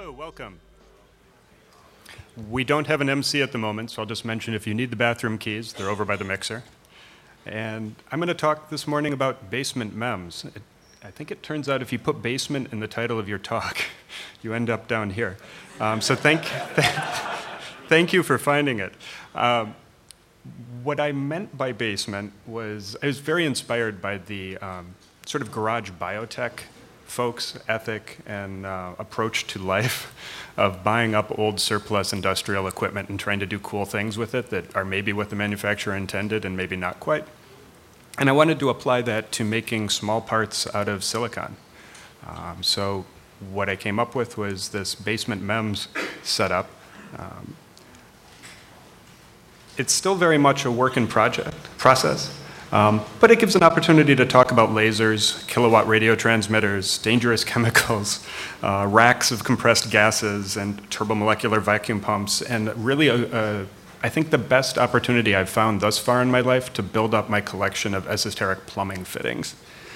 Hello, welcome. We don't have an MC at the moment, so I'll just mention if you need the bathroom keys, they're over by the mixer. And I'm going to talk this morning about basement MEMS. I think it turns out if you put basement in the title of your talk, you end up down here. So thank you for finding it. What I meant by basement was, I was very inspired by the sort of garage biotech folks' ethic and approach to life of buying up old surplus industrial equipment and trying to do cool things with it that are maybe what the manufacturer intended and maybe not quite. And I wanted to apply that to making small parts out of silicon. So what I came up with was this basement MEMS setup. It's still very much a work in process. But it gives an opportunity to talk about lasers, kilowatt radio transmitters, dangerous chemicals, racks of compressed gases, and turbomolecular vacuum pumps, and really, I think the best opportunity I've found thus far in my life to build up my collection of esoteric plumbing fittings.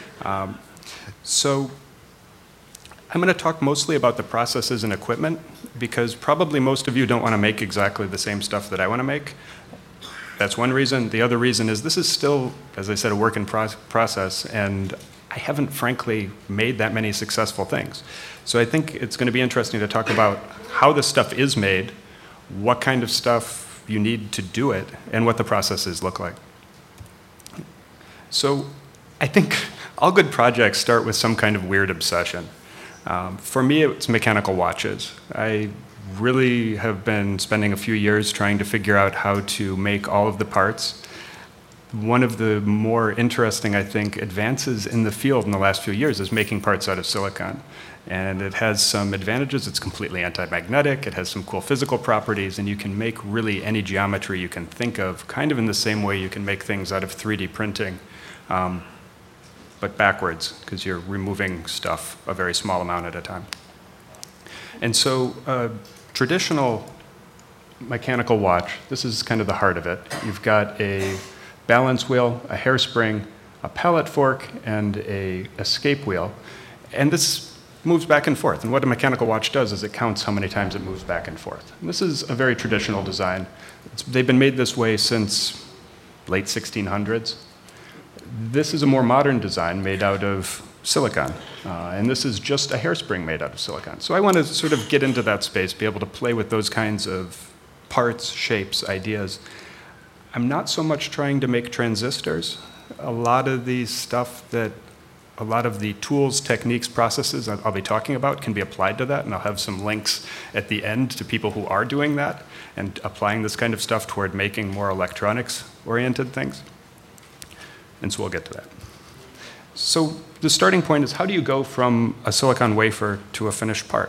So I'm going to talk mostly about the processes and equipment, because probably most of you don't want to make exactly the same stuff that I want to make. That's one reason. The other reason is this is still, as I said, a work in process, and I haven't, frankly, made that many successful things. So I think it's going to be interesting to talk about how this stuff is made, what kind of stuff you need to do it, and what the processes look like. So I think all good projects start with some kind of weird obsession. For me, it's mechanical watches. I really have been spending a few years trying to figure out how to make all of the parts. One of the more interesting, I think, advances in the field in the last few years is making parts out of silicon. And it has some advantages. It's completely anti-magnetic. It has some cool physical properties. And you can make really any geometry you can think of, kind of in the same way you can make things out of 3D printing, but backwards, because you're removing stuff a very small amount at a time. And so traditional mechanical watch, this is kind of the heart of it. You've got a balance wheel, a hairspring, a pallet fork, and an escape wheel. And this moves back and forth. And what a mechanical watch does is it counts how many times it moves back and forth. And this is a very traditional design. They've been made this way since late 1600s. This is a more modern design made out of silicon. And this is just a hairspring made out of silicon. So I want to sort of get into that space, be able to play with those kinds of parts, shapes, ideas. I'm not so much trying to make transistors. A lot of the tools, techniques, processes I'll be talking about can be applied to that, and I'll have some links at the end to people who are doing that and applying this kind of stuff toward making more electronics-oriented things. And so we'll get to that. So the starting point is, how do you go from a silicon wafer to a finished part?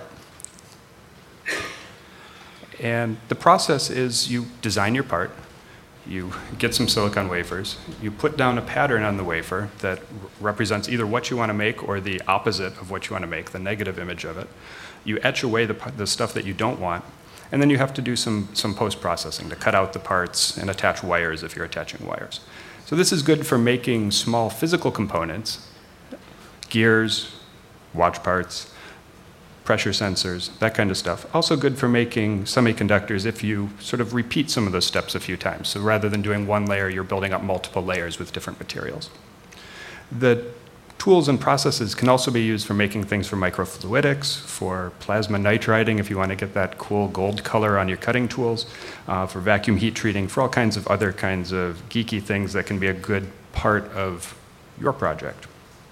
And the process is you design your part, you get some silicon wafers, you put down a pattern on the wafer that represents either what you want to make or the opposite of what you want to make, the negative image of it. You etch away the stuff that you don't want, and then you have to do some post-processing to cut out the parts and attach wires if you're attaching wires. So this is good for making small physical components, gears, watch parts, pressure sensors, that kind of stuff. Also good for making semiconductors if you sort of repeat some of those steps a few times. So rather than doing one layer, you're building up multiple layers with different materials. The tools and processes can also be used for making things for microfluidics, for plasma nitriding if you want to get that cool gold color on your cutting tools, for vacuum heat treating, for all kinds of other kinds of geeky things that can be a good part of your project.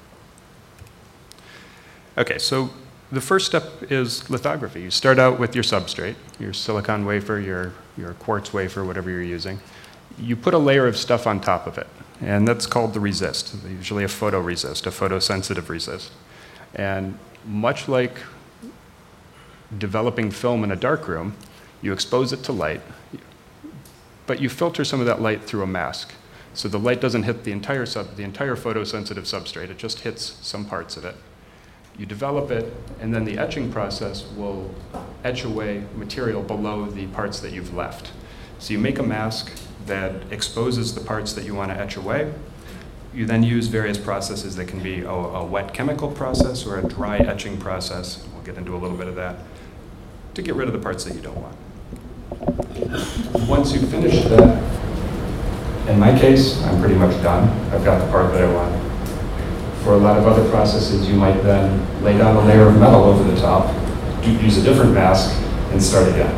Okay, so the first step is lithography. You start out with your substrate, your silicon wafer, your quartz wafer, whatever you're using. You put a layer of stuff on top of it, and that's called the resist, usually a photoresist, a photosensitive resist. And much like developing film in a darkroom, you expose it to light, but you filter some of that light through a mask. So the light doesn't hit the entire photosensitive substrate, it just hits some parts of it. You develop it, and then the etching process will etch away material below the parts that you've left. So you make a mask that exposes the parts that you want to etch away. You then use various processes that can be a wet chemical process or a dry etching process. We'll get into a little bit of that. to get rid of the parts that you don't want. Once you've finished that, in my case, I'm pretty much done. I've got the part that I want. For a lot of other processes, you might then lay down a layer of metal over the top, use a different mask, and start again.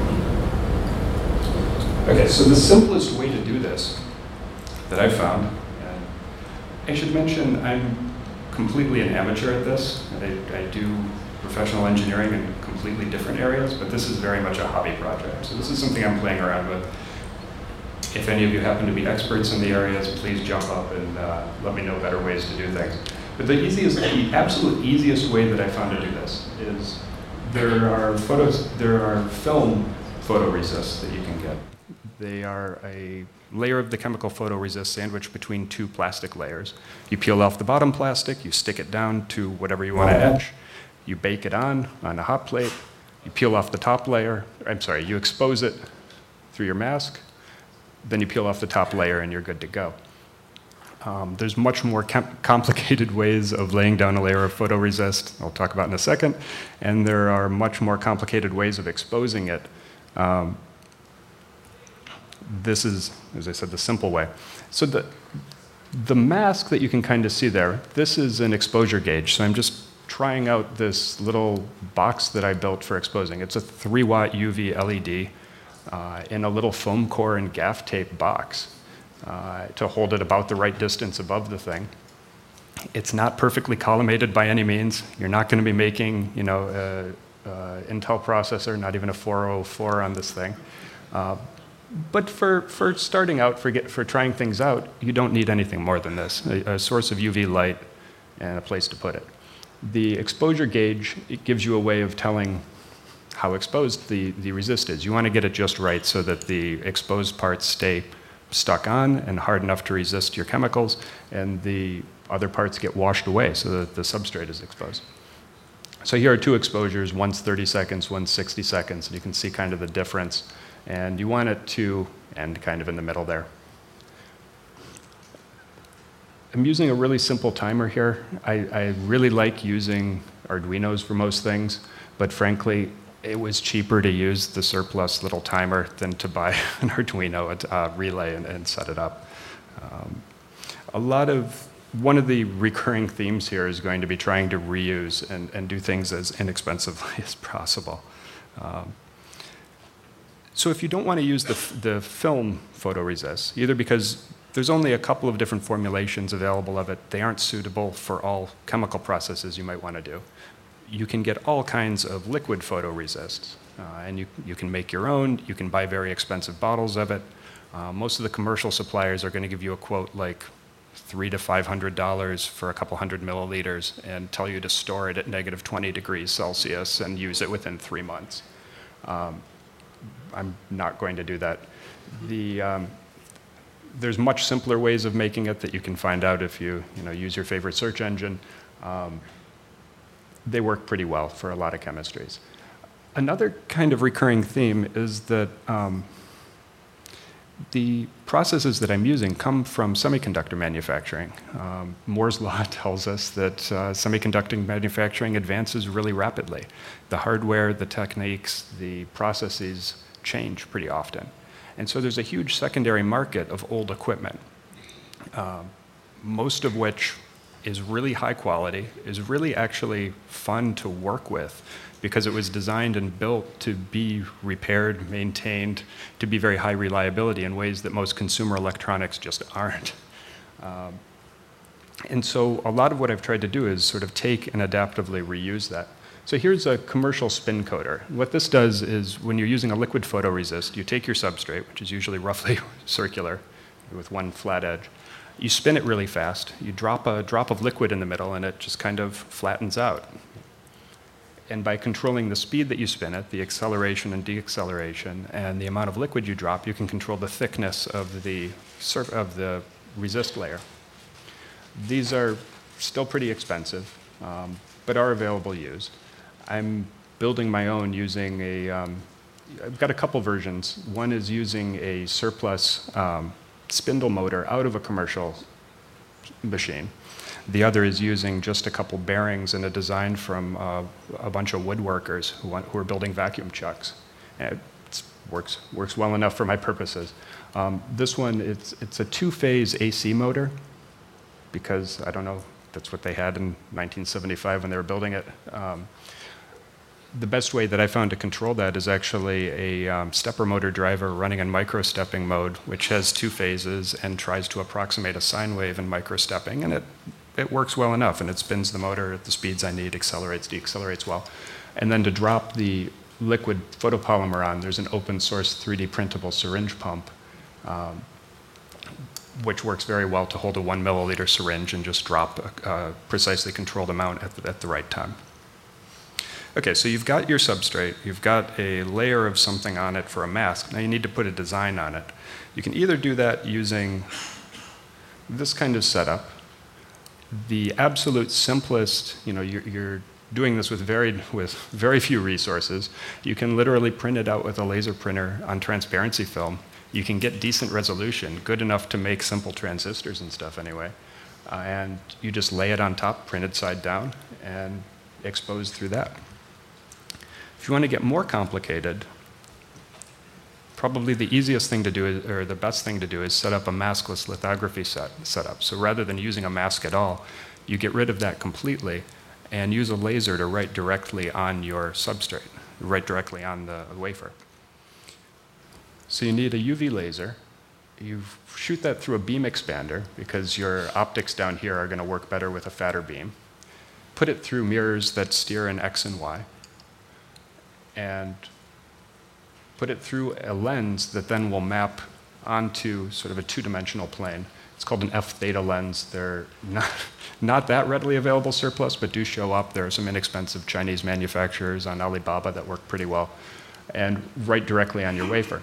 Okay, so the simplest way to do this that I've found, and I should mention I'm completely an amateur at this. I do professional engineering in completely different areas, but this is very much a hobby project. So this is something I'm playing around with. If any of you happen to be experts in the areas, please jump up and let me know better ways to do things. But the absolute easiest way that I found to do this is there are film photoresists that you can get. They are a layer of the chemical photoresist sandwiched between two plastic layers. You peel off the bottom plastic, you stick it down to whatever you want to etch, you bake it on a hot plate, you peel off the top layer, you expose it through your mask, then you peel off the top layer and you're good to go. There's much more complicated ways of laying down a layer of photoresist, I'll talk about in a second, and there are much more complicated ways of exposing it. This is, as I said, the simple way. So the mask that you can kind of see there, this is an exposure gauge. So I'm just trying out this little box that I built for exposing. It's a 3-watt UV LED in a little foam core and gaff tape box to hold it about the right distance above the thing. It's not perfectly collimated by any means. You're not going to be making, Intel processor, not even a 404 on this thing. But for starting out, for trying things out, you don't need anything more than this, a source of UV light and a place to put it. The exposure gauge, it gives you a way of telling how exposed the resist is. You want to get it just right so that the exposed parts stay stuck on and hard enough to resist your chemicals, and the other parts get washed away so that the substrate is exposed. So here are two exposures, one's 30 seconds, one's 60 seconds, and you can see kind of the difference. And you want it to end kind of in the middle there. I'm using a really simple timer here. I really like using Arduinos for most things, but frankly, it was cheaper to use the surplus little timer than to buy an Arduino relay and set it up. One of the recurring themes here is going to be trying to reuse and do things as inexpensively as possible. So if you don't want to use the film photoresist, either because there's only a couple of different formulations available of it, they aren't suitable for all chemical processes you might want to do, you can get all kinds of liquid photoresists. And you can make your own, you can buy very expensive bottles of it. Most of the commercial suppliers are going to give you a quote like $300 to $500 for a couple hundred milliliters and tell you to store it at negative 20 degrees Celsius and use it within 3 months. I'm not going to do that. There's much simpler ways of making it that you can find out if you use your favorite search engine. They work pretty well for a lot of chemistries. Another kind of recurring theme is that the processes that I'm using come from semiconductor manufacturing. Moore's law tells us that semiconductor manufacturing advances really rapidly. The hardware, the techniques, the processes change pretty often. And so there's a huge secondary market of old equipment, most of which is really high quality, is really actually fun to work with because it was designed and built to be repaired, maintained, to be very high reliability in ways that most consumer electronics just aren't. And so a lot of what I've tried to do is sort of take and adaptively reuse that. So here's a commercial spin coater. What this does is when you're using a liquid photoresist, you take your substrate, which is usually roughly circular with one flat edge, you spin it really fast, you drop a drop of liquid in the middle, and it just kind of flattens out. And by controlling the speed that you spin it, the acceleration and deceleration, and the amount of liquid you drop, you can control the thickness of the resist layer. These are still pretty expensive, but are available used. I'm building my own using I've got a couple versions. One is using a surplus spindle motor out of a commercial machine. The other is using just a couple bearings and a design from a bunch of woodworkers who are building vacuum chucks. And it works well enough for my purposes. This one, it's a two-phase AC motor, because I don't know, that's what they had in 1975 when they were building it. The best way that I found to control that is actually a stepper motor driver running in micro-stepping mode, which has two phases and tries to approximate a sine wave in micro-stepping, and it works well enough, and it spins the motor at the speeds I need, accelerates, deaccelerates well. And then to drop the liquid photopolymer on, there's an open source 3D printable syringe pump, which works very well to hold a 1 milliliter syringe and just drop a precisely controlled amount at the right time. Okay, so you've got your substrate, you've got a layer of something on it for a mask. Now you need to put a design on it. You can either do that using this kind of setup. The absolute simplest, you're doing this with very few resources. You can literally print it out with a laser printer on transparency film. You can get decent resolution, good enough to make simple transistors and stuff anyway. And you just lay it on top, printed side down, and expose through that. If you want to get more complicated, probably the easiest thing to do, or the best thing to do, is set up a maskless lithography setup. So rather than using a mask at all, you get rid of that completely and use a laser to write directly on your substrate, write directly on the wafer. So you need a UV laser. You shoot that through a beam expander, because your optics down here are going to work better with a fatter beam. Put it through mirrors that steer in X and Y, and put it through a lens that then will map onto sort of a two-dimensional plane. It's called an F-theta lens. They're not that readily available surplus, but do show up. There are some inexpensive Chinese manufacturers on Alibaba that work pretty well, and write directly on your wafer.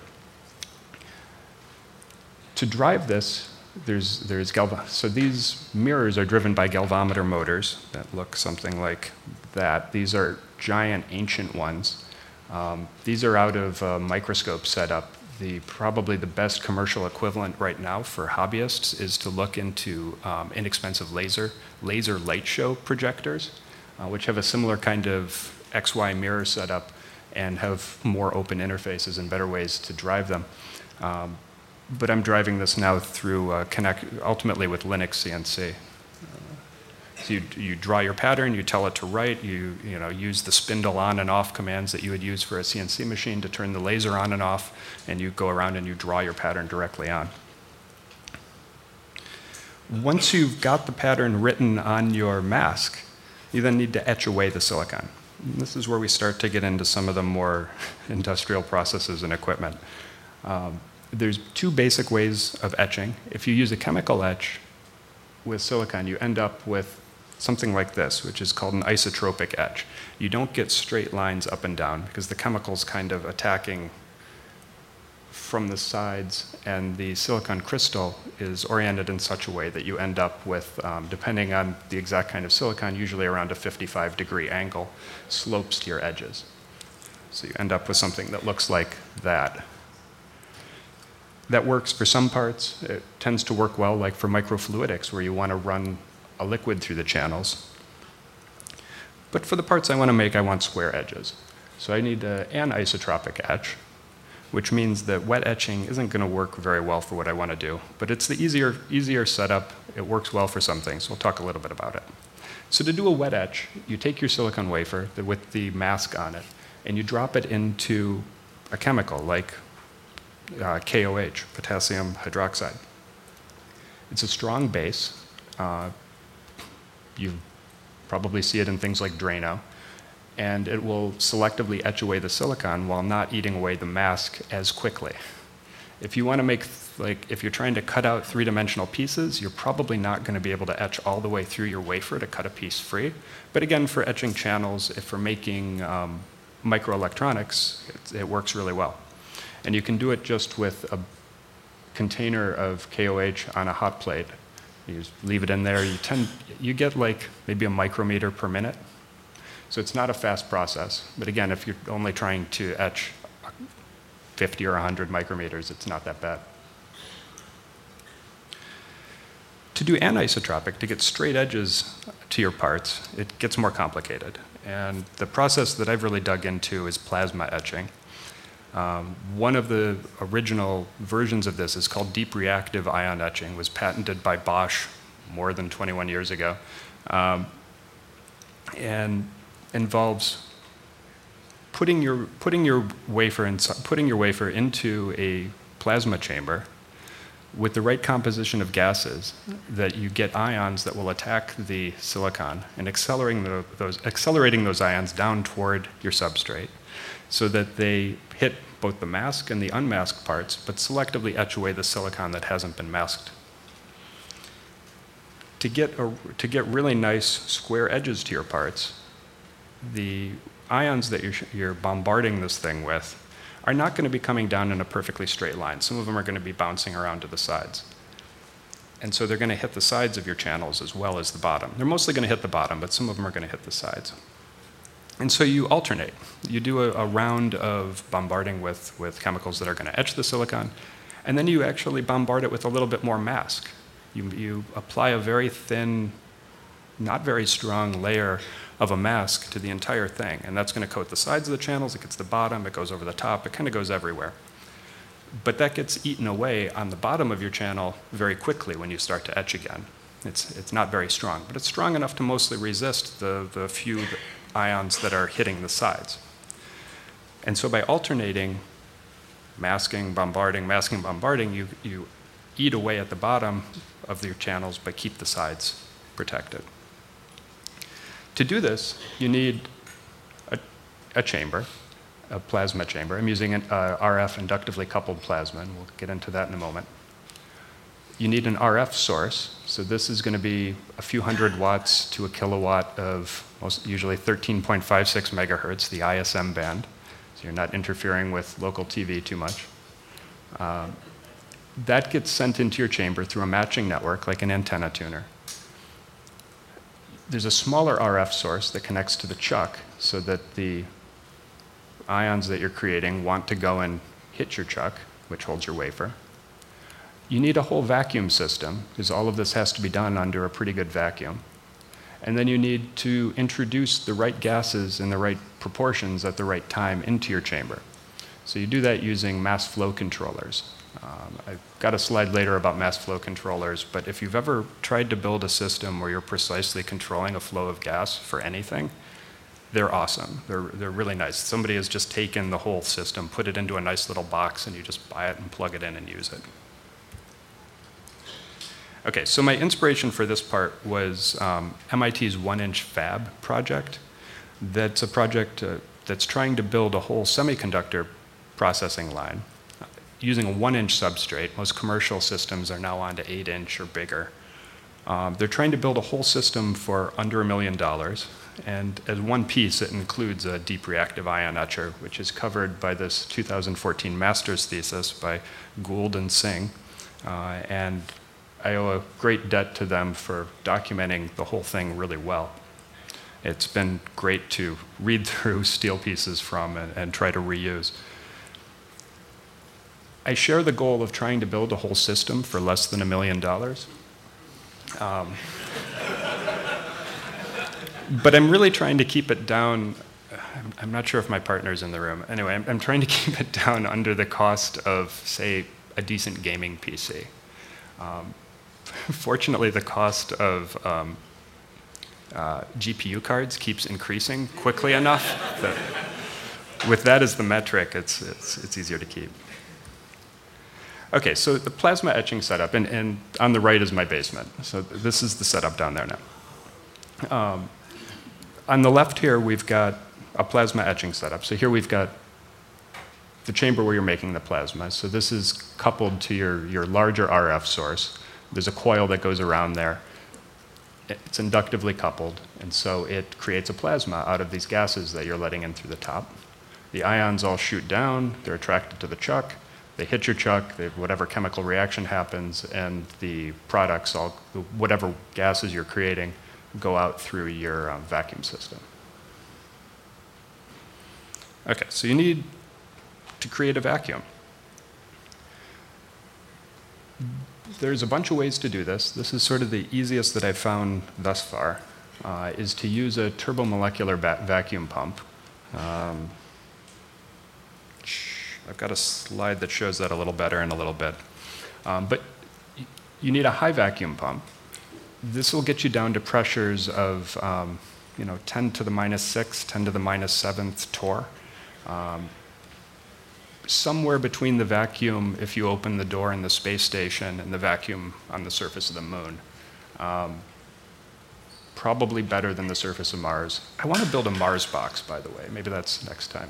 To drive this, so these mirrors are driven by galvanometer motors that look something like that. These are giant, ancient ones. These are out of a microscope setup. Probably the best commercial equivalent right now for hobbyists is to look into inexpensive laser light show projectors, which have a similar kind of XY mirror setup and have more open interfaces and better ways to drive them. But I'm driving this now through ultimately with Linux CNC. So you draw your pattern, you tell it to write, you use the spindle on and off commands that you would use for a CNC machine to turn the laser on and off, and you go around and you draw your pattern directly on. Once you've got the pattern written on your mask, you then need to etch away the silicon. And this is where we start to get into some of the more industrial processes and equipment. There's two basic ways of etching. If you use a chemical etch with silicon, you end up with something like this, which is called an isotropic etch. You don't get straight lines up and down because the chemical's kind of attacking from the sides, and the silicon crystal is oriented in such a way that you end up with, depending on the exact kind of silicon, usually around a 55-degree angle, slopes to your edges. So you end up with something that looks like that. That works for some parts. It tends to work well, like for microfluidics, where you want to run a liquid through the channels. But for the parts I want to make, I want square edges. So I need an isotropic etch, which means that wet etching isn't going to work very well for what I want to do. But it's the easier setup. It works well for some things. We'll talk a little bit about it. So to do a wet etch, you take your silicon wafer with the mask on it, and you drop it into a chemical like KOH, potassium hydroxide. It's a strong base. You probably see it in things like Drano, and it will selectively etch away the silicon while not eating away the mask as quickly. If you want to make, if you're trying to cut out three-dimensional pieces, you're probably not going to be able to etch all the way through your wafer to cut a piece free. But again, for etching channels, if for making microelectronics, it works really well. And you can do it just with a container of KOH on a hot plate. You just leave it in there. You get like maybe a micrometer per minute. So it's not a fast process. But again, if you're only trying to etch 50 or 100 micrometers, it's not that bad. To do anisotropic, to get straight edges to your parts, it gets more complicated. And the process that I've really dug into is plasma etching. One of the original versions of this is called deep reactive ion etching, was patented by Bosch more than 21 years ago, and involves putting your wafer into a plasma chamber with the right composition of gases, that you get ions that will attack the silicon and accelerating those ions down toward your substrate, so that they hit both the masked and the unmasked parts, but selectively etch away the silicon that hasn't been masked. To get really nice square edges to your parts, the ions that you're bombarding this thing with are not going to be coming down in a perfectly straight line. Some of them are going to be bouncing around to the sides. And so they're going to hit the sides of your channels as well as the bottom. They're mostly going to hit the bottom, but some of them are going to hit the sides. And so you alternate. You do a round of bombarding with chemicals that are going to etch the silicon, and then you actually bombard it with a little bit more mask. You apply a very thin, not very strong layer of a mask to the entire thing, and that's going to coat the sides of the channels, it gets the bottom, it goes over the top, it kind of goes everywhere. But that gets eaten away on the bottom of your channel very quickly when you start to etch again. It's not very strong, but it's strong enough to mostly resist the few ions that are hitting the sides. And so by alternating masking, bombarding, you eat away at the bottom of your channels but keep the sides protected. To do this, you need a chamber, a plasma chamber. I'm using an RF inductively coupled plasma, and we'll get into that in a moment. You need an RF source, so this is going to be a few hundred watts to a kilowatt of usually 13.56 megahertz, the ISM band, so you're not interfering with local TV too much. That gets sent into your chamber through a matching network, like an antenna tuner. There's a smaller RF source that connects to the chuck so that the ions that you're creating want to go and hit your chuck, which holds your wafer. You need a whole vacuum system, because all of this has to be done under a pretty good vacuum. And then you need to introduce the right gases in the right proportions at the right time into your chamber. So you do that using mass flow controllers. I've got a slide later about mass flow controllers, but if you've ever tried to build a system where you're precisely controlling a flow of gas for anything, they're awesome. They're really nice. Somebody has just taken the whole system, put it into a nice little box, and you just buy it and plug it in and use it. Okay, so my inspiration for this part was MIT's 1-inch fab project. That's a project that's trying to build a whole semiconductor processing line using a 1-inch substrate. Most commercial systems are now on to 8-inch or bigger. They're trying to build a whole system for under $1 million. And as one piece, it includes a deep reactive ion etcher, which is covered by this 2014 master's thesis by Gould and Singh. And I owe a great debt to them for documenting the whole thing really well. It's been great to read through steel pieces from and try to reuse. I share the goal of trying to build a whole system for less than $1 million. But I'm really trying to keep it down. I'm not sure if my partner's in the room. Anyway, I'm trying to keep it down under the cost of, say, a decent gaming PC. Fortunately, the cost of GPU cards keeps increasing quickly enough that with that as the metric, it's easier to keep. Okay, so the plasma etching setup, and on the right is my basement. So this is the setup down there now. On the left here, we've got a plasma etching setup. So here we've got the chamber where you're making the plasma. So this is coupled to your larger RF source. There's a coil that goes around there. It's inductively coupled, and so it creates a plasma out of these gases that you're letting in through the top. The ions all shoot down, they're attracted to the chuck, they hit your chuck, whatever chemical reaction happens, and the products, whatever gases you're creating, go out through your vacuum system. Okay, so you need to create a vacuum. there's a bunch of ways to do this. This is sort of the easiest that I've found thus far, is to use a turbomolecular vacuum pump. I've got a slide that shows that a little better in a little bit. But you need a high vacuum pump. This will get you down to pressures of 10 to the minus 6, 10 to the minus 7th torr. Somewhere between the vacuum, if you open the door in the space station, and the vacuum on the surface of the moon. Probably better than the surface of Mars. I want to build a Mars box, by the way. Maybe that's next time.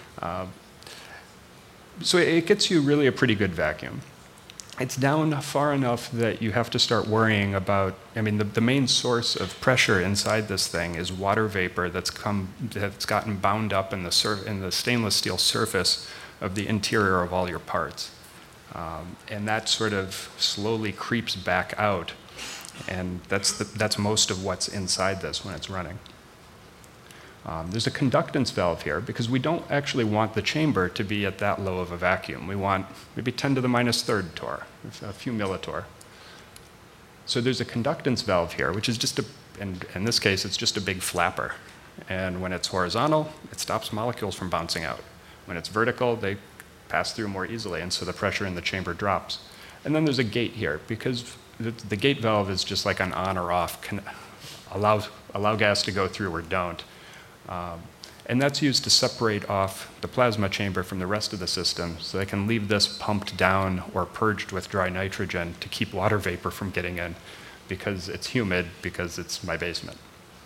So it gets you really a pretty good vacuum. It's down far enough that you have to start worrying about, the main source of pressure inside this thing is water vapor that's gotten bound up in the stainless steel surface of the interior of all your parts. And that sort of slowly creeps back out, and that's most of what's inside this when it's running. There's a conductance valve here because we don't actually want the chamber to be at that low of a vacuum. We want maybe 10 to the minus 3rd torr, a few millitorr. So there's a conductance valve here, which is just in this case, it's just a big flapper. And when it's horizontal, it stops molecules from bouncing out. When it's vertical, they pass through more easily, and so the pressure in the chamber drops. And then there's a gate here, because the gate valve is just like an on or off, can allow gas to go through or don't. And that's used to separate off the plasma chamber from the rest of the system, so they can leave this pumped down or purged with dry nitrogen to keep water vapor from getting in, because it's humid, because it's my basement.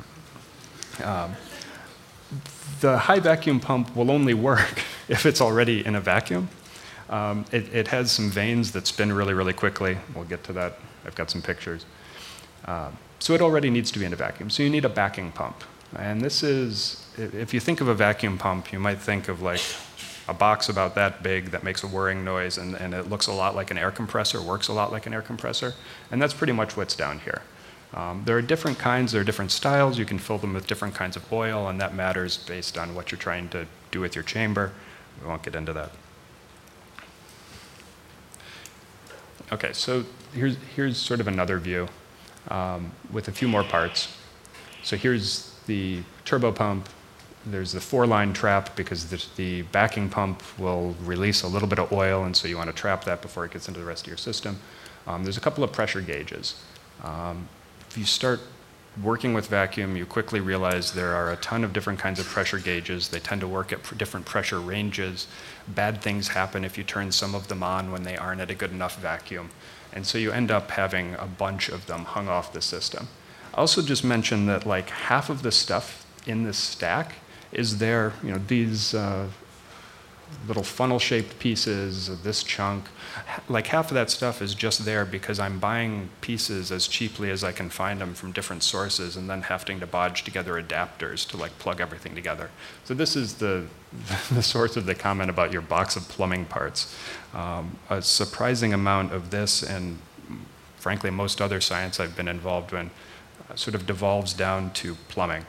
The high vacuum pump will only work if it's already in a vacuum. It has some vanes that spin really, really quickly. We'll get to that. I've got some pictures. So it already needs to be in a vacuum. So you need a backing pump. And this is, if you think of a vacuum pump, you might think of like a box about that big that makes a whirring noise, and it looks a lot like an air compressor, works a lot like an air compressor. And that's pretty much what's down here. There are different kinds, there are different styles. You can fill them with different kinds of oil, and that matters based on what you're trying to do with your chamber. We won't get into that. Okay, so here's sort of another view with a few more parts. So here's the turbo pump. There's the 4-line trap, because the backing pump will release a little bit of oil, and so you want to trap that before it gets into the rest of your system. There's a couple of pressure gauges. If you start working with vacuum, you quickly realize there are a ton of different kinds of pressure gauges. They tend to work at different pressure ranges. Bad things happen if you turn some of them on when they aren't at a good enough vacuum. And so you end up having a bunch of them hung off the system. I also just mentioned that like half of the stuff in this stack is there, these little funnel-shaped pieces of this chunk. Like half of that stuff is just there because I'm buying pieces as cheaply as I can find them from different sources, and then having to bodge together adapters to like plug everything together. So this is the source of the comment about your box of plumbing parts. A surprising amount of this, and frankly most other science I've been involved in, sort of devolves down to plumbing.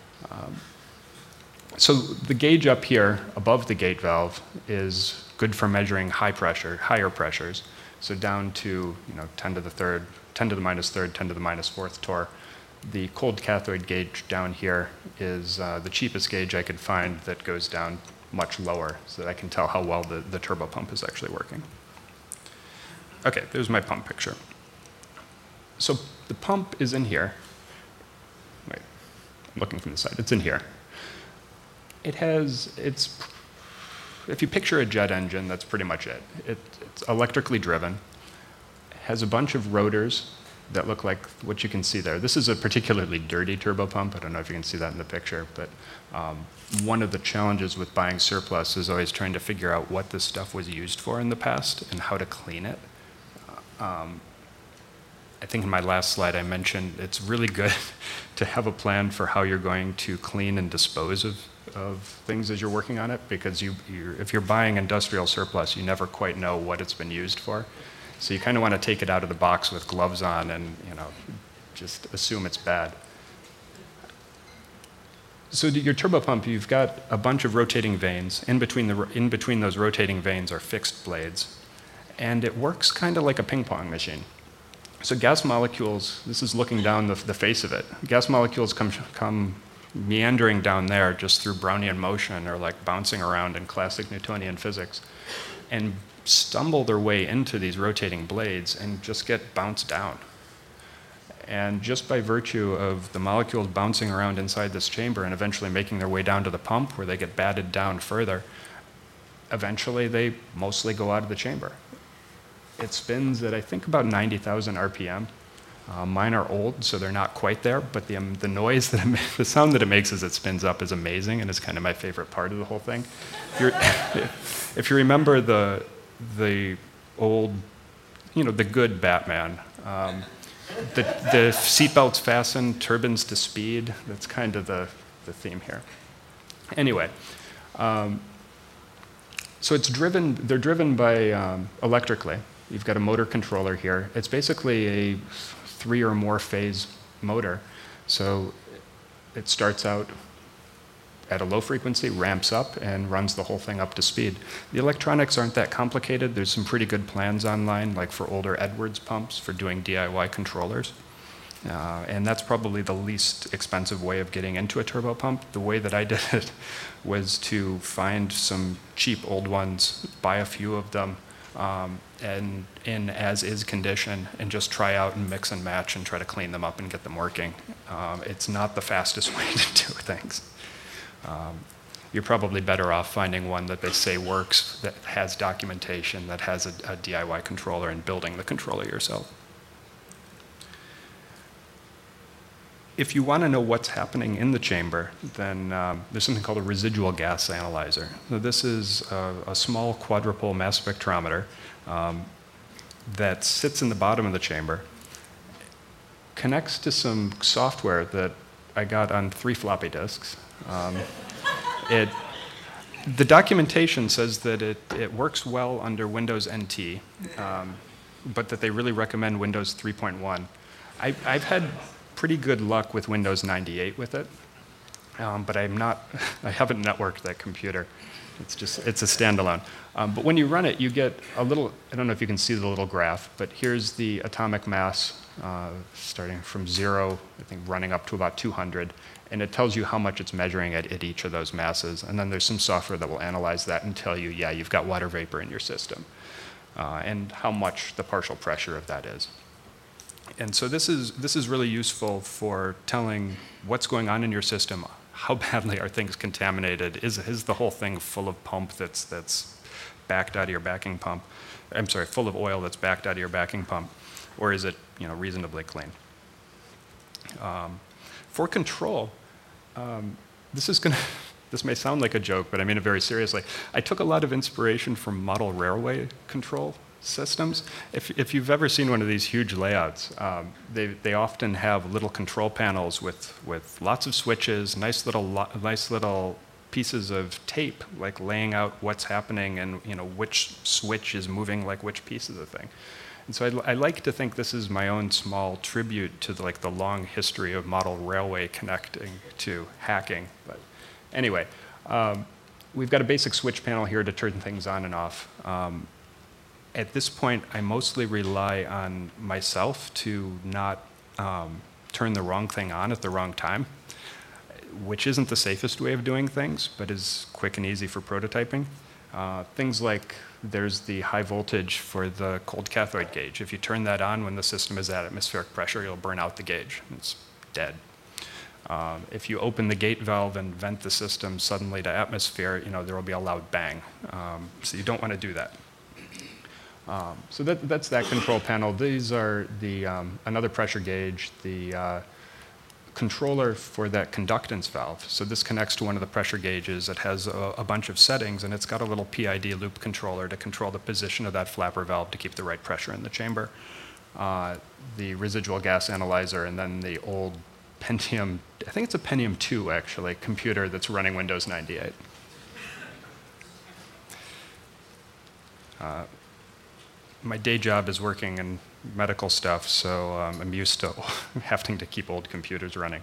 So the gauge up here above the gate valve is good for measuring higher pressures. So down to 10 to the third, 10 to the minus third, 10 to the minus 4th torr. The cold cathode gauge down here is the cheapest gauge I could find that goes down much lower, so that I can tell how well the turbo pump is actually working. Okay, there's my pump picture. So the pump is in here. Wait, I'm looking from the side. It's in here. If you picture a jet engine, that's pretty much it. It's electrically driven. It has a bunch of rotors that look like what you can see there. This is a particularly dirty turbo pump. I don't know if you can see that in the picture, but one of the challenges with buying surplus is always trying to figure out what this stuff was used for in the past and how to clean it. I think in my last slide I mentioned it's really good to have a plan for how you're going to clean and dispose of things as you're working on it, because if you're buying industrial surplus, you never quite know what it's been used for. So you kind of want to take it out of the box with gloves on and just assume it's bad. So your turbo pump, you've got a bunch of rotating vanes. In between those rotating vanes are fixed blades, and it works kind of like a ping pong machine. So gas molecules, this is looking down the face of it. Gas molecules come meandering down there just through Brownian motion or like bouncing around in classic Newtonian physics and stumble their way into these rotating blades and just get bounced down. And just by virtue of the molecules bouncing around inside this chamber and eventually making their way down to the pump where they get batted down further, eventually they mostly go out of the chamber. It spins at, I think, about 90,000 RPM. Mine are old, so they're not quite there, but the noise the sound that it makes as it spins up is amazing, and it's kind of my favorite part of the whole thing. If you remember the old, the good Batman, the seatbelts fastened, turbines to speed, that's kind of the theme here. Anyway, so they're driven by electrically. You've got a motor controller here. It's basically a 3 or more phase motor. So it starts out at a low frequency, ramps up, and runs the whole thing up to speed. The electronics aren't that complicated. There's some pretty good plans online, like for older Edwards pumps for doing DIY controllers. And that's probably the least expensive way of getting into a turbo pump. The way that I did it was to find some cheap old ones, buy a few of them, and in as-is condition, and just try out and mix and match and try to clean them up and get them working. It's not the fastest way to do things. You're probably better off finding one that they say works, that has documentation, that has a DIY controller, and building the controller yourself. If you want to know what's happening in the chamber, then there's something called a residual gas analyzer. So this is a small quadrupole mass spectrometer that sits in the bottom of the chamber, connects to some software that I got on 3 floppy disks. The documentation says that it works well under Windows NT, but that they really recommend Windows 3.1. I've had pretty good luck with Windows 98 with it, but I haven't networked that computer. It's a standalone. But when you run it, you get a little, I don't know if you can see the little graph, but here's the atomic mass starting from 0, I think running up to about 200, and it tells you how much it's measuring at each of those masses. And then there's some software that will analyze that and tell you, yeah, you've got water vapor in your system, and how much the partial pressure of that is. And so this is really useful for telling what's going on in your system. How badly are things contaminated? Is the whole thing full of pump that's backed out of your backing pump? I'm sorry, full of oil that's backed out of your backing pump, or is it reasonably clean? For control, this may sound like a joke, but I mean it very seriously. I took a lot of inspiration from model railway control systems. If you've ever seen one of these huge layouts, they often have little control panels with lots of switches, nice little pieces of tape, like laying out what's happening and which switch is moving like which piece of the thing. And so I like to think this is my own small tribute to the long history of model railway connecting to hacking. But anyway, we've got a basic switch panel here to turn things on and off. At this point, I mostly rely on myself to not turn the wrong thing on at the wrong time, which isn't the safest way of doing things, but is quick and easy for prototyping. Things like there's the high voltage for the cold cathode gauge. If you turn that on when the system is at atmospheric pressure, you'll burn out the gauge. It's dead. If you open the gate valve and vent the system suddenly to atmosphere, there will be a loud bang. So you don't want to do that. So that's that control panel. These are another pressure gauge, the controller for that conductance valve. So this connects to one of the pressure gauges. It has a bunch of settings, and it's got a little PID loop controller to control the position of that flapper valve to keep the right pressure in the chamber. The residual gas analyzer, and then the old Pentium, I think it's a Pentium 2 actually, computer that's running Windows 98. My day job is working in medical stuff, so I'm used to having to keep old computers running.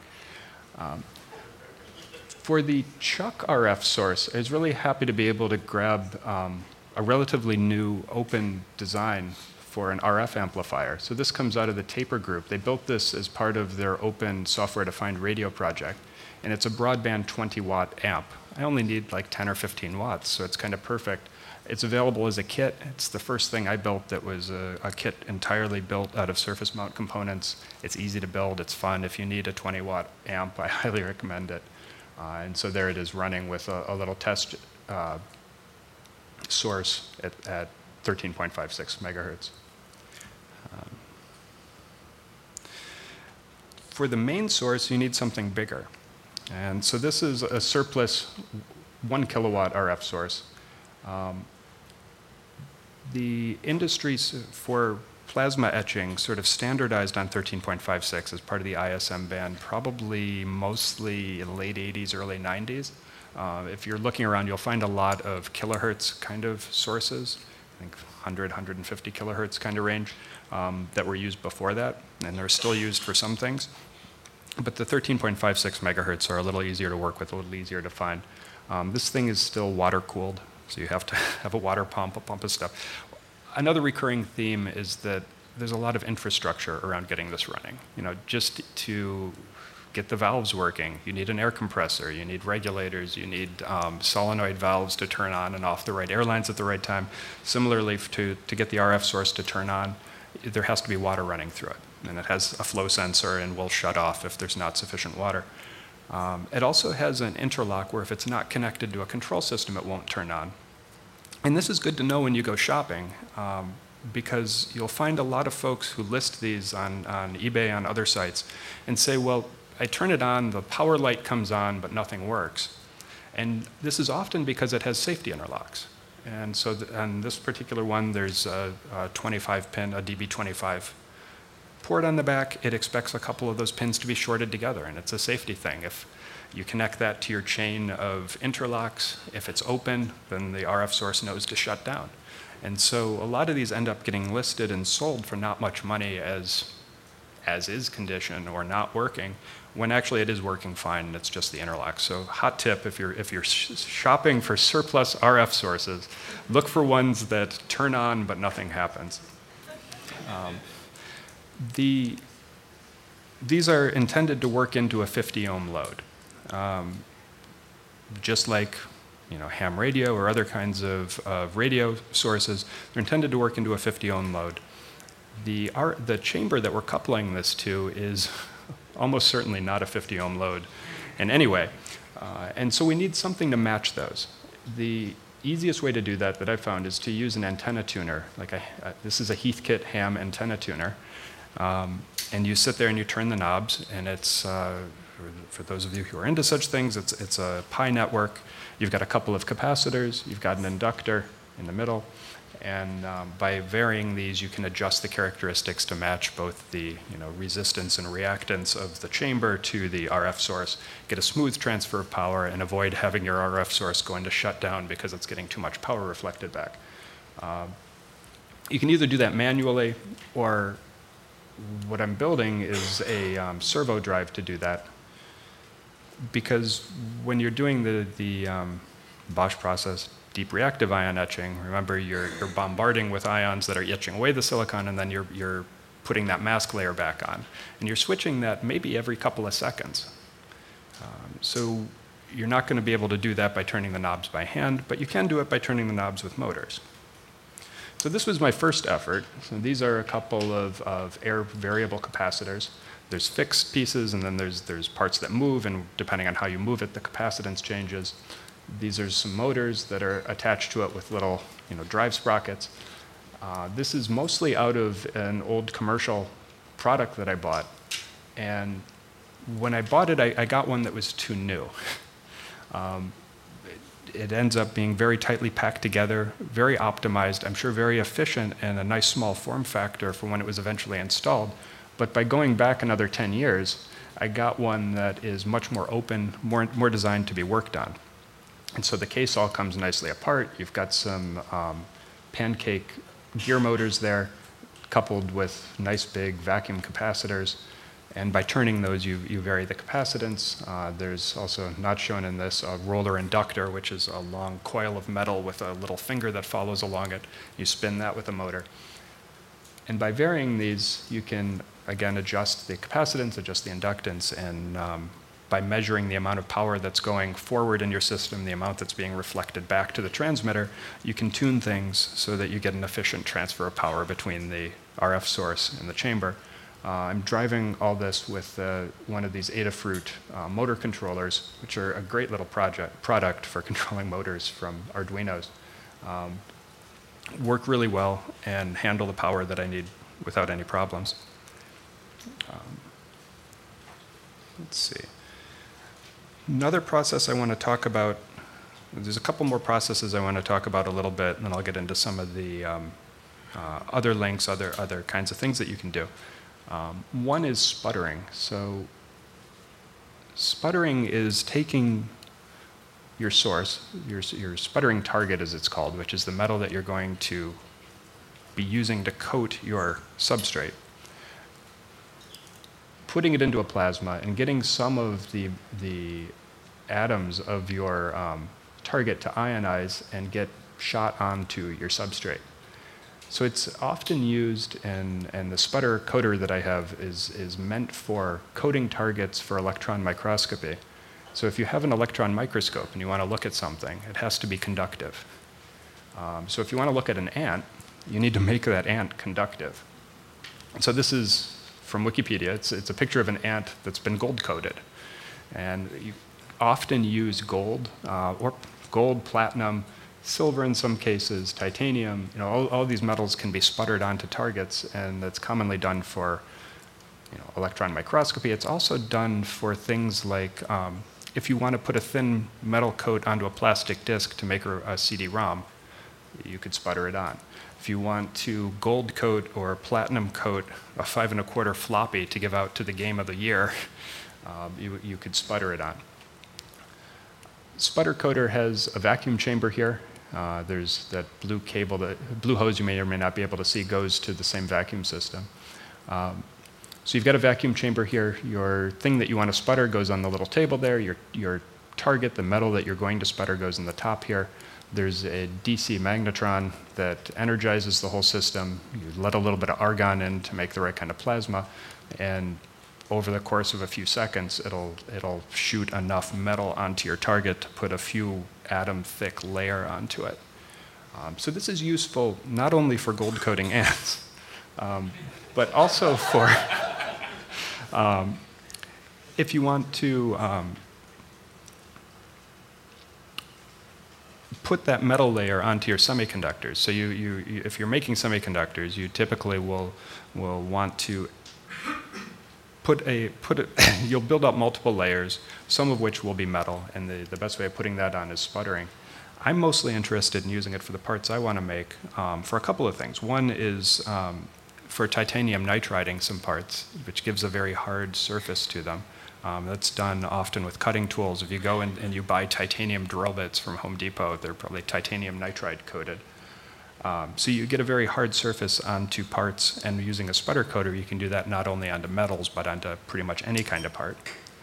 For the Chuck RF source, I was really happy to be able to grab a relatively new open design for an RF amplifier. So this comes out of the Taper group. They built this as part of their open software-defined radio project, and it's a broadband 20-watt amp. I only need like 10 or 15 watts, so it's kind of perfect. It's available as a kit. It's the first thing I built that was a kit entirely built out of surface mount components. It's easy to build, it's fun. If you need a 20-watt amp, I highly recommend it. And so there it is running with a little test source at 13.56 megahertz. For the main source, you need something bigger. And so this is a surplus 1 kilowatt RF source. The industries for plasma etching sort of standardized on 13.56 as part of the ISM band, probably mostly late 80s, early 90s. If you're looking around, you'll find a lot of kilohertz kind of sources, I think 100, 150 kilohertz kind of range, that were used before that, and they're still used for some things. But the 13.56 megahertz are a little easier to work with, a little easier to find. This thing is still water cooled, so you have to have a water pump, a pump of stuff. Another recurring theme is that there's a lot of infrastructure around getting this running. You know, just to get the valves working, you need an air compressor, you need regulators, you need solenoid valves to turn on and off the right airlines at the right time. Similarly, to get the RF source to turn on, there has to be water running through it. And it has a flow sensor and will shut off if there's not sufficient water. It also has an interlock where if it's not connected to a control system, it won't turn on. And this is good to know when you go shopping, because you'll find a lot of folks who list these on eBay, on other sites, and say, well, I turn it on, the power light comes on, but nothing works. And this is often because it has safety interlocks. And so on this particular one, there's a 25 pin, a DB25 port on the back. It expects a couple of those pins to be shorted together, and it's a safety thing. If you connect that to your chain of interlocks, if it's open, then the RF source knows to shut down. And so a lot of these end up getting listed and sold for not much money as is condition or not working, when actually it is working fine and it's just the interlock. So hot tip, if you're shopping for surplus RF sources, look for ones that turn on but nothing happens. These are intended to work into a 50 ohm load. Just like ham radio or other kinds of radio sources, they're intended to work into a 50 ohm load. The chamber that we're coupling this to is almost certainly not a 50 ohm load in any way. And so we need something to match those. The easiest way to do that I've found is to use an antenna tuner. This is a Heathkit ham antenna tuner. And you sit there and you turn the knobs, and it's, for those of you who are into such things, it's a pi network. You've got a couple of capacitors, you've got an inductor in the middle, and by varying these, you can adjust the characteristics to match both the resistance and reactance of the chamber to the RF source, get a smooth transfer of power, and avoid having your RF source going to shut down because it's getting too much power reflected back. You can either do that manually, or what I'm building is a servo drive to do that, because when you're doing the Bosch process, deep reactive ion etching, remember you're bombarding with ions that are etching away the silicon, and then you're putting that mask layer back on. And you're switching that maybe every couple of seconds. So you're not going to be able to do that by turning the knobs by hand, but you can do it by turning the knobs with motors. So this was my first effort. So these are a couple of air variable capacitors. There's fixed pieces, and then there's parts that move, and depending on how you move it, the capacitance changes. These are some motors that are attached to it with little drive sprockets. This is mostly out of an old commercial product that I bought. And when I bought it, I got one that was too new. It ends up being very tightly packed together, very optimized, I'm sure very efficient, and a nice small form factor for when it was eventually installed. But by going back another 10 years, I got one that is much more open, more designed to be worked on. And so the case all comes nicely apart. You've got some pancake gear motors there, coupled with nice big vacuum capacitors. And by turning those, you vary the capacitance. There's also, not shown in this, a roller inductor, which is a long coil of metal with a little finger that follows along it. You spin that with a motor. And by varying these, you can, again, adjust the capacitance, adjust the inductance, and by measuring the amount of power that's going forward in your system, the amount that's being reflected back to the transmitter, you can tune things so that you get an efficient transfer of power between the RF source and the chamber. I'm driving all this with one of these Adafruit motor controllers, which are a great little product for controlling motors from Arduinos. Work really well and handle the power that I need without any problems. Let's see. Another process I want to talk about, there's a couple more processes I want to talk about a little bit, and then I'll get into some of the other links, other kinds of things that you can do. One is sputtering. So sputtering is taking your source, your sputtering target as it's called, which is the metal that you're going to be using to coat your substrate, putting it into a plasma and getting some of the atoms of your target to ionize and get shot onto your substrate. So it's often used, and the sputter coater that I have is meant for coating targets for electron microscopy. So if you have an electron microscope and you want to look at something, it has to be conductive. So if you want to look at an ant, you need to make that ant conductive. And so this is from Wikipedia. It's a picture of an ant that's been gold coated. And you often use gold, or gold, platinum, silver in some cases, titanium. You know, all these metals can be sputtered onto targets, and that's commonly done for electron microscopy. It's also done for things like if you want to put a thin metal coat onto a plastic disc to make a CD-ROM, you could sputter it on. If you want to gold coat or platinum coat a 5 1/4 floppy to give out to the game of the year, you could sputter it on. Sputter coater has a vacuum chamber here. There's that blue cable, blue hose you may or may not be able to see goes to the same vacuum system. So you've got a vacuum chamber here. Your thing that you want to sputter goes on the little table there. Your target, the metal that you're going to sputter, goes in the top here. There's a DC magnetron that energizes the whole system. You let a little bit of argon in to make the right kind of plasma, and over the course of a few seconds, it'll shoot enough metal onto your target to put a few atom-thick layer onto it. So this is useful not only for gold coating ants, but also for if you want to put that metal layer onto your semiconductors. So if you're making semiconductors, you typically will want to you'll build up multiple layers, some of which will be metal, and the best way of putting that on is sputtering. I'm mostly interested in using it for the parts I want to make for a couple of things. One is for titanium nitriding some parts, which gives a very hard surface to them. That's done often with cutting tools. If you go and you buy titanium drill bits from Home Depot, they're probably titanium nitride coated. So you get a very hard surface onto parts, and using a sputter coater, you can do that not only onto metals, but onto pretty much any kind of part.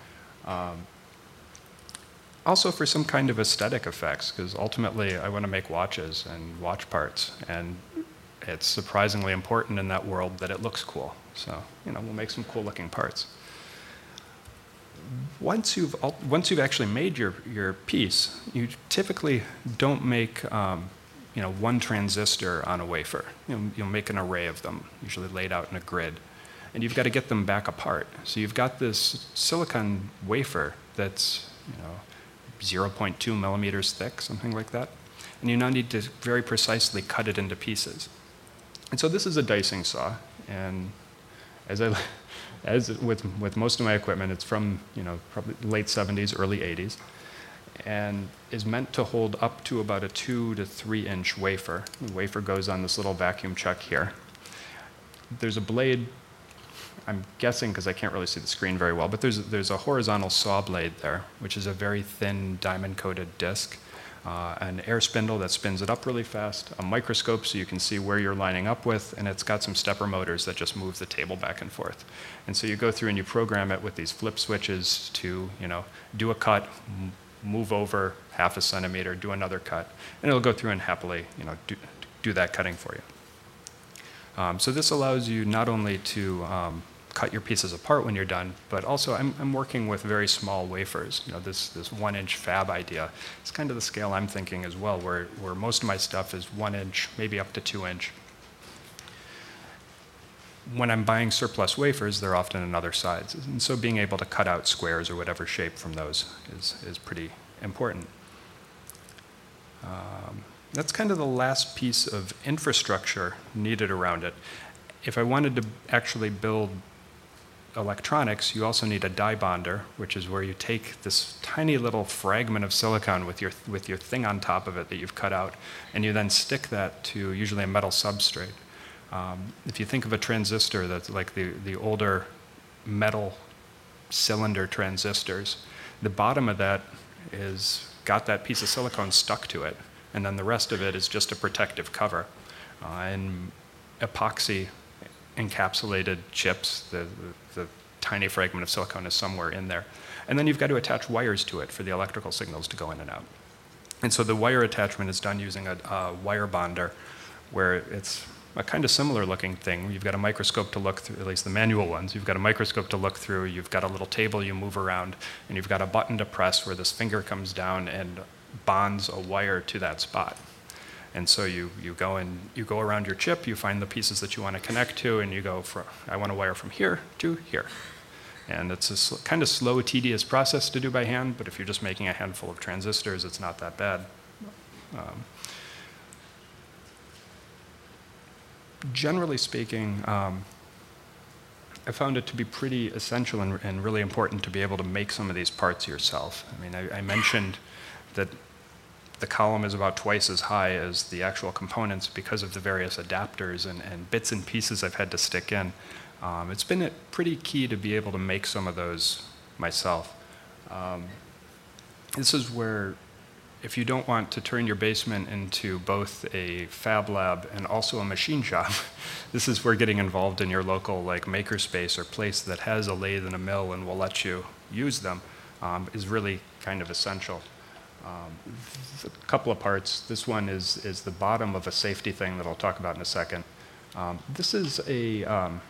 Also for some kind of aesthetic effects, because ultimately I want to make watches and watch parts, and it's surprisingly important in that world that it looks cool. So, we'll make some cool looking parts. Once you've actually made your piece, you typically don't make one transistor on a wafer. You'll make an array of them, usually laid out in a grid, and you've got to get them back apart. So you've got this silicon wafer that's 0.2 millimeters thick, something like that, and you now need to very precisely cut it into pieces. And so this is a dicing saw, and as with most of my equipment, it's from probably late 70s, early 80s, and is meant to hold up to about a 2 to 3 inch wafer. The wafer goes on this little vacuum chuck here. There's a blade, I'm guessing because I can't really see the screen very well, but there's a horizontal saw blade there, which is a very thin diamond-coated disc, an air spindle that spins it up really fast, a microscope so you can see where you're lining up with, and it's got some stepper motors that just move the table back and forth. And so you go through and you program it with these flip switches to do a cut, move over 0.5 centimeter, do another cut, and it'll go through and happily do that cutting for you. So this allows you not only to cut your pieces apart when you're done, but also I'm working with very small wafers. This 1-inch fab idea. It's kind of the scale I'm thinking as well, where most of my stuff is 1 inch, maybe up to 2 inch. When I'm buying surplus wafers, they're often in other sizes, and so being able to cut out squares or whatever shape from those is pretty important. That's kind of the last piece of infrastructure needed around it. If I wanted to actually build electronics, you also need a die bonder, which is where you take this tiny little fragment of silicon with your thing on top of it that you've cut out, and you then stick that to usually a metal substrate. If you think of a transistor that's like the older metal cylinder transistors, the bottom of that is got that piece of silicon stuck to it, and then the rest of it is just a protective cover. And epoxy encapsulated chips, the tiny fragment of silicon is somewhere in there. And then you've got to attach wires to it for the electrical signals to go in and out. And so the wire attachment is done using a wire bonder, where it's a kind of similar looking thing. You've got a microscope to look through, at least the manual ones. You've got a microscope to look through, you've got a little table you move around, and you've got a button to press where this finger comes down and bonds a wire to that spot. And so you go around your chip, you find the pieces that you want to connect to, and you go I want to wire from here to here. And it's a kind of slow, tedious process to do by hand, but if you're just making a handful of transistors, it's not that bad. Generally speaking, I found it to be pretty essential and really important to be able to make some of these parts yourself. I mean, I mentioned that the column is about twice as high as the actual components because of the various adapters and bits and pieces I've had to stick in. It's been pretty key to be able to make some of those myself. This is where, if you don't want to turn your basement into both a fab lab and also a machine shop, this is where getting involved in your local makerspace or place that has a lathe and a mill and will let you use them is really kind of essential. A couple of parts. This one is the bottom of a safety thing that I'll talk about in a second. This is a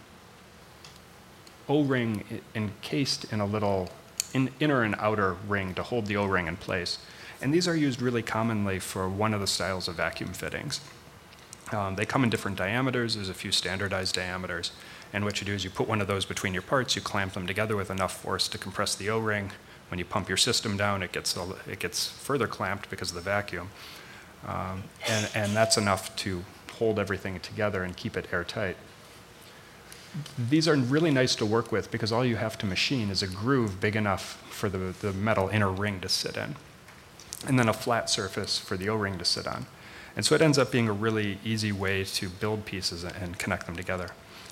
O-ring encased in a little inner and outer ring to hold the O-ring in place. And these are used really commonly for one of the styles of vacuum fittings. They come in different diameters. There's a few standardized diameters. And what you do is you put one of those between your parts, you clamp them together with enough force to compress the O-ring. When you pump your system down, it gets further clamped because of the vacuum. And that's enough to hold everything together and keep it airtight. These are really nice to work with because all you have to machine is a groove big enough for the metal inner ring to sit in, and then a flat surface for the O-ring to sit on. And so it ends up being a really easy way to build pieces and connect them together.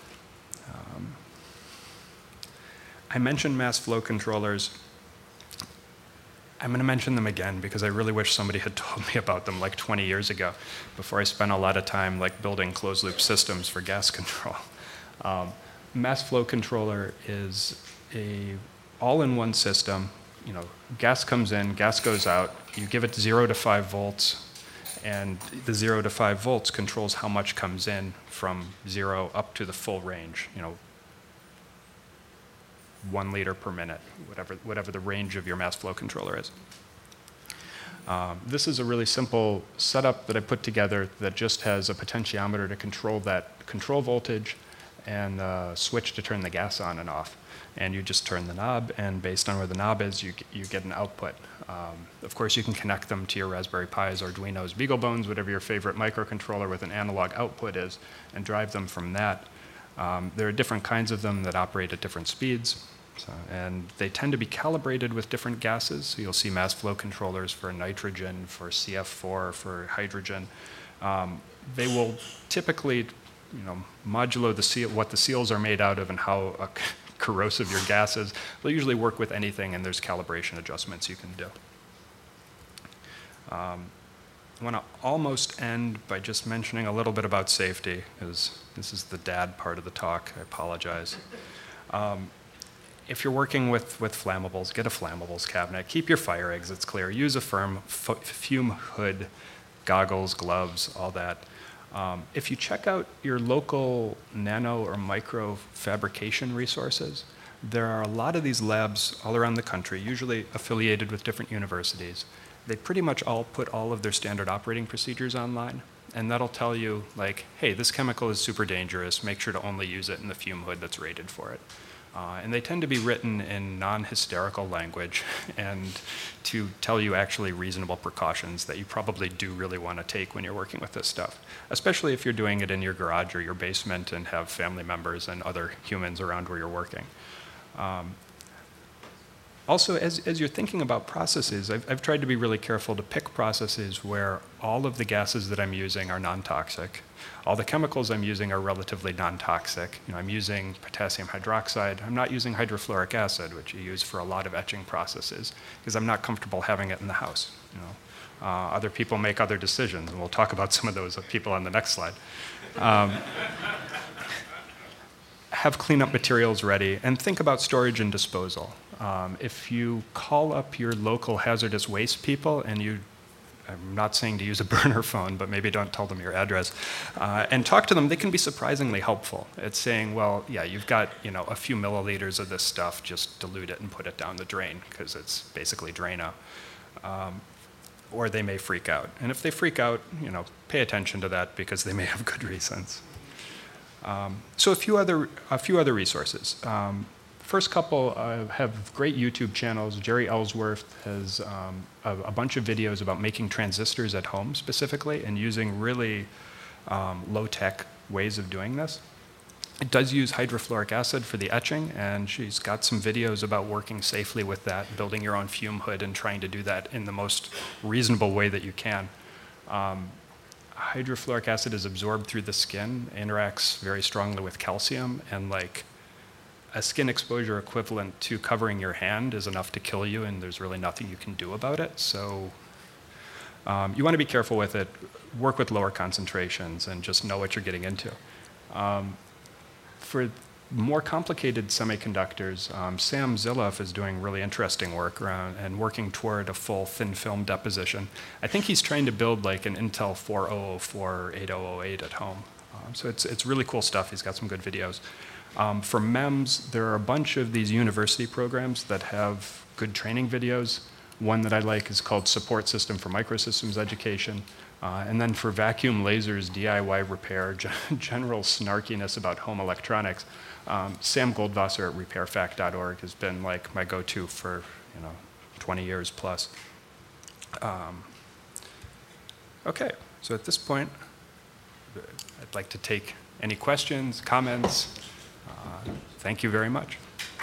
I mentioned mass flow controllers. I'm going to mention them again because I really wish somebody had told me about them like 20 years ago before I spent a lot of time building closed loop systems for gas control. Mass flow controller is a all-in-one system. Gas comes in, gas goes out. You give it 0 to 5 volts, and the 0 to 5 volts controls how much comes in from 0 up to the full range. 1 liter per minute, whatever the range of your mass flow controller is. This is a really simple setup that I put together that just has a potentiometer to control that control voltage and a switch to turn the gas on and off. And you just turn the knob, and based on where the knob is, you get an output. Of course, you can connect them to your Raspberry Pis, Arduinos, BeagleBones, whatever your favorite microcontroller with an analog output is, and drive them from that. There are different kinds of them that operate at different speeds, and they tend to be calibrated with different gases. So you'll see mass flow controllers for nitrogen, for CF4, for hydrogen. They will typically modulo what the seals are made out of and how corrosive your gas is. They'll usually work with anything, and there's calibration adjustments you can do. I want to almost end by just mentioning a little bit about safety, because this is the dad part of the talk. I apologize. If you're working with flammables, get a flammables cabinet. Keep your fire exits clear. Use a firm fume hood, goggles, gloves, all that. If you check out your local nano or micro fabrication resources, there are a lot of these labs all around the country, usually affiliated with different universities. They pretty much all put all of their standard operating procedures online, and that'll tell you, like, hey, this chemical is super dangerous, make sure to only use it in the fume hood that's rated for it. And they tend to be written in non-hysterical language and to tell you actually reasonable precautions that you probably do really want to take when you're working with this stuff, especially if you're doing it in your garage or your basement and have family members and other humans around where you're working. Also, as you're thinking about processes, I've tried to be really careful to pick processes where all of the gases that I'm using are non-toxic. All the chemicals I'm using are relatively non-toxic. I'm using potassium hydroxide. I'm not using hydrofluoric acid, which you use for a lot of etching processes, because I'm not comfortable having it in the house. Other people make other decisions, and we'll talk about some of those people on the next slide. Have cleanup materials ready, and think about storage and disposal. If you call up your local hazardous waste people, and I'm not saying to use a burner phone, but maybe don't tell them your address, and talk to them, they can be surprisingly helpful. It's saying, well, yeah, you've got a few milliliters of this stuff, just dilute it and put it down the drain, because it's basically Drano. Or they may freak out. And if they freak out, pay attention to that, because they may have good reasons. So a few other resources. First couple have great YouTube channels. Jerry Ellsworth has a bunch of videos about making transistors at home specifically and using really low-tech ways of doing this. It does use hydrofluoric acid for the etching, and she's got some videos about working safely with that, building your own fume hood and trying to do that in the most reasonable way that you can. Hydrofluoric acid is absorbed through the skin, interacts very strongly with calcium, and a skin exposure equivalent to covering your hand is enough to kill you, and there's really nothing you can do about it. So you want to be careful with it, work with lower concentrations, and just know what you're getting into. For more complicated semiconductors, Sam Zilloff is doing really interesting work around and working toward a full thin film deposition. I think he's trying to build like an Intel 4004 or 8008 at home. So it's really cool stuff. He's got some good videos. For MEMS, there are a bunch of these university programs that have good training videos. One that I like is called Support System for Microsystems Education. And then for vacuum lasers, DIY repair, general snarkiness about home electronics, Sam Goldwasser at repairfact.org has been like my go-to for 20 years plus. Okay, so at this point, I'd like to take any questions, comments. Thank you very much.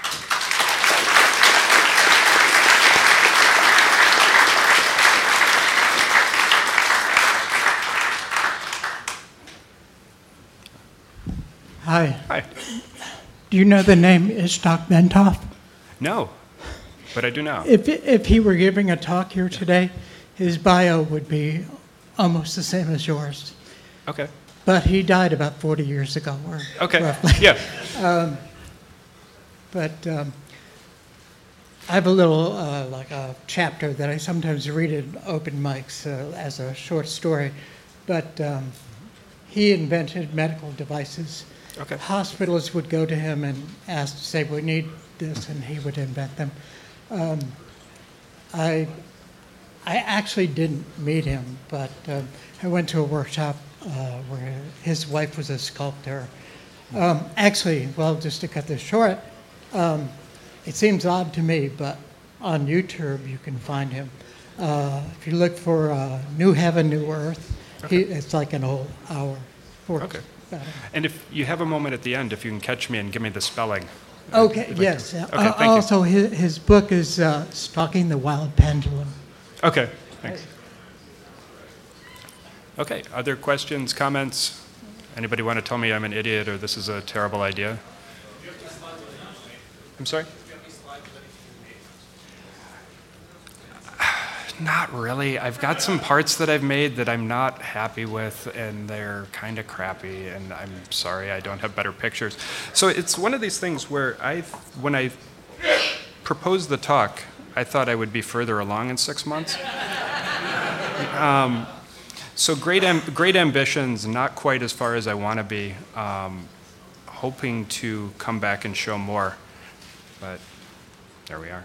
Hi. Hi. Do you know the name Ishtok Bentov? No, but I do now. If he were giving a talk here today, his bio would be almost the same as yours. Okay. But he died about 40 years ago, or Okay. roughly. Yeah. I have a little, like a chapter that I sometimes read at open mics as a short story. But he invented medical devices. Okay. Hospitals would go to him and ask, say, we need this, and he would invent them. I actually didn't meet him, but I went to a workshop where his wife was a sculptor. Actually, well, just to cut this short, it seems odd to me, but on YouTube you can find him. If you look for New Heaven, New Earth, okay. It's like an whole hour. Okay. And if you have a moment at the end, if you can catch me and give me the spelling. Okay, yes. Okay, thank you. Also, his book is Stalking the Wild Pendulum. Okay, thanks. Okay, other questions, comments? Anybody want to tell me I'm an idiot or this is a terrible idea? I'm sorry? Not really. I've got some parts that I've made that I'm not happy with, and they're kind of crappy, and I'm sorry I don't have better pictures. So it's one of these things where when I proposed the talk, I thought I would be further along in 6 months. So great ambitions, not quite as far as I want to be. Hoping to come back and show more, but there we are.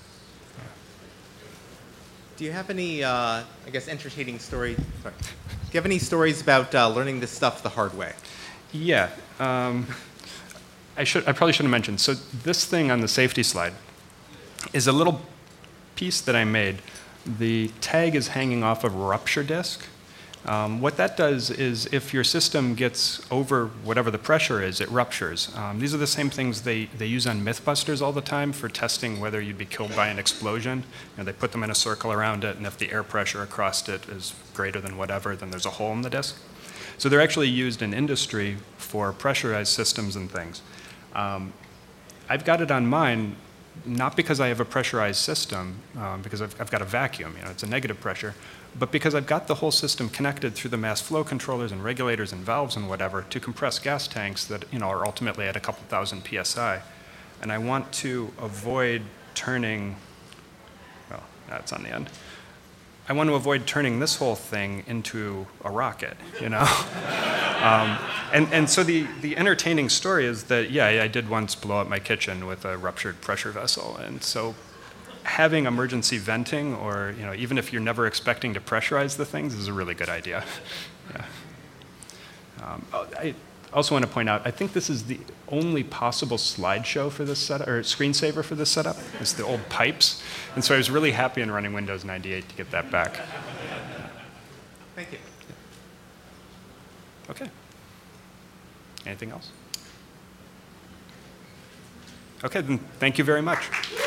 Do you have any, I guess, entertaining stories? Sorry. Do you have any stories about learning this stuff the hard way? Yeah. I probably should have mentioned. So this thing on the safety slide is a little piece that I made. The tag is hanging off of a rupture disc. What that does is if your system gets over whatever the pressure is, it ruptures. These are the same things they use on Mythbusters all the time for testing whether you'd be killed by an explosion. You know, they put them in a circle around it, and if the air pressure across it is greater than whatever, then there's a hole in the disc. So they're actually used in industry for pressurized systems and things. I've got it on mine, not because I have a pressurized system, because I've got a vacuum, you know, it's a negative pressure, but because I've got the whole system connected through the mass flow controllers and regulators and valves and whatever to compress gas tanks that, you know, are ultimately at a couple thousand PSI. And I want to avoid turning, well, that's on the end. I want to avoid turning this whole thing into a rocket, you know? And so the entertaining story is that, yeah, I did once blow up my kitchen with a ruptured pressure vessel. And so having emergency venting, or, you know, even if you're never expecting to pressurize the things, is a really good idea. Yeah. I also want to point out, I think this is the only possible slideshow for this setup, or screensaver for this setup. It's the old pipes. And so I was really happy in running Windows 98 to get that back. Thank you. Okay. Anything else? Okay, then thank you very much.